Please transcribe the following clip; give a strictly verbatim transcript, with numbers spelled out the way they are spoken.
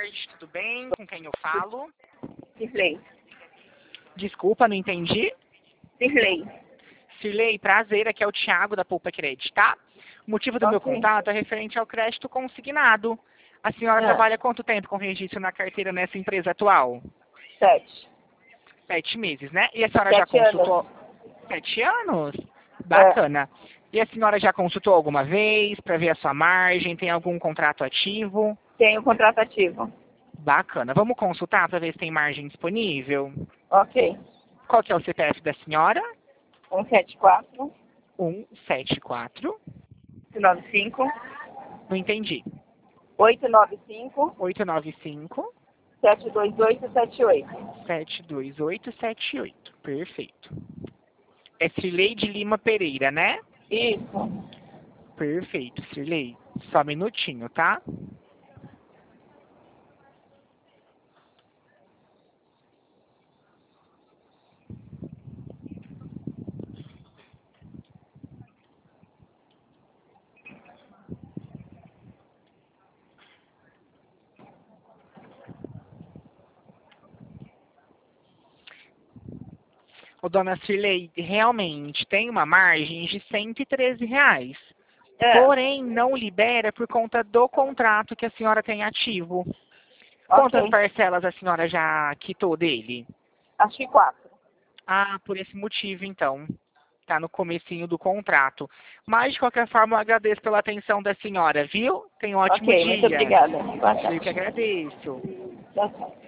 tarde, tudo bem? Com quem eu falo? Cirlei. Desculpa, não entendi. Cirlei. Cirlei, prazer, aqui é o Thiago da Poupa Crédito, tá? O motivo do meu Ok. contato é referente ao crédito consignado. A senhora Ah. trabalha quanto tempo com registro na carteira nessa empresa atual? Sete. Sete meses, né? E a senhora já Sete consultou... anos. Sete anos? É. Bacana. E a senhora já consultou alguma vez para ver a sua margem? Tem algum contrato ativo? Tenho contrato ativo. Bacana. Vamos consultar para ver se tem margem disponível? Ok. Qual que é o C P F da senhora? um sete quatro, um sete quatro. nove cinco, Não entendi. oito nove cinco, oito nove cinco, sete dois oito sete oito. sete dois oito sete oito. Perfeito. É Cirlei de Lima Pereira, né? Isso. Perfeito, Cirlei. Só um minutinho, tá? Ô, dona Cirlei, realmente tem uma margem de cento e treze reais. É. Porém, não libera por conta do contrato que a senhora tem ativo. Quantas Ok. parcelas a senhora já quitou dele? Acho que quatro. Ah, por esse motivo, então. Tá no comecinho do contrato. Mas, de qualquer forma, eu agradeço pela atenção da senhora, viu? Tenha um ótimo Ok, muito dia. obrigada. Boa Eu que tarde. agradeço. Tchau, tchau.